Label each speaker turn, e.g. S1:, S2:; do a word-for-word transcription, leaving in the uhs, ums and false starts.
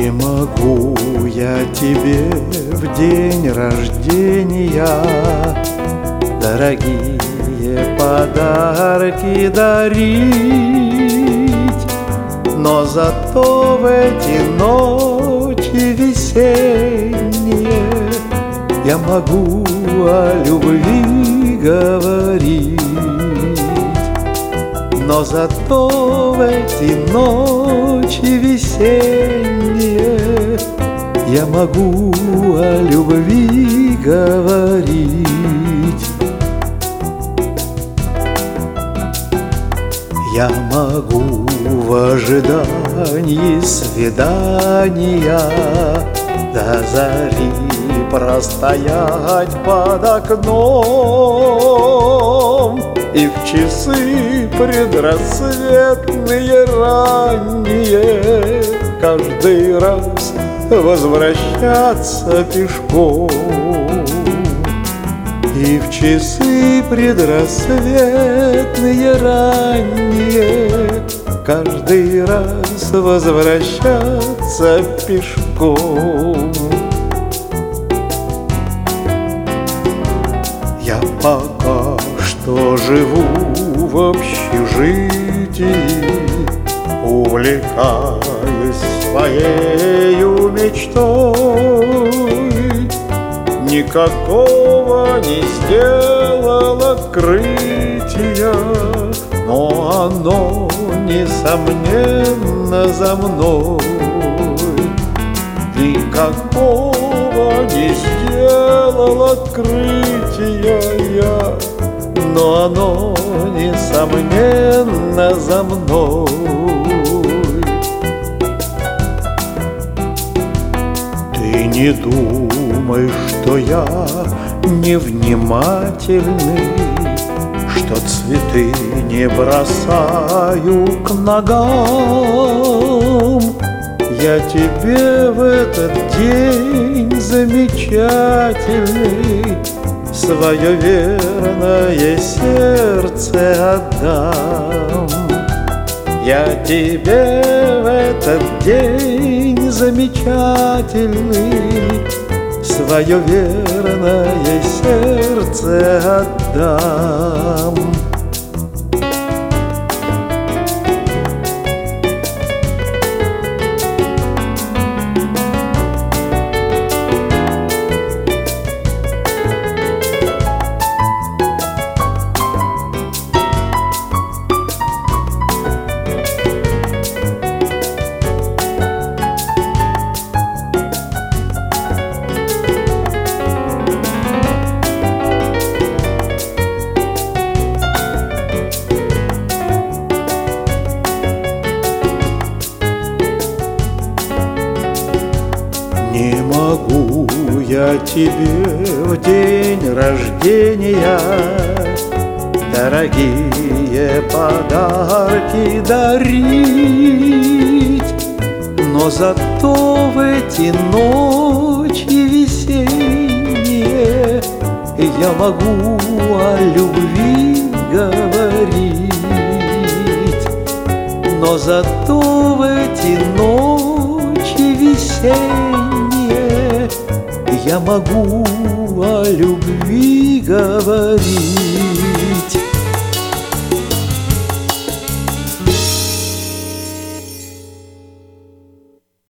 S1: Не могу я тебе в день рождения дорогие подарки дарить, но зато в эти ночи весенние я могу о любви говорить. Но зато в эти ночи весенние я могу о любви говорить. Я могу в ожидании свидания до зари простоять под окном, и в часы предрассветные ранние каждый раз возвращаться пешком. И в часы предрассветные ранние каждый раз возвращаться пешком. Я пока что живу в общежитии, увлекаюсь своею мечтой. Никакого не сделал открытия, но оно, несомненно, за мной. Никакого не сделал открытия я, но оно, несомненно, за мной. Ты не думай, что я невнимательный, что цветы не бросаю к ногам. Я тебе в этот день замечательный свое верное сердце отдам. Я тебе в этот день замечательный свое верное сердце отдам. Не могу я тебе в день рождения дорогие подарки дарить, но зато в эти ночи весенние я могу о любви говорить. Но зато в эти ночи весенние я могу о любви говорить.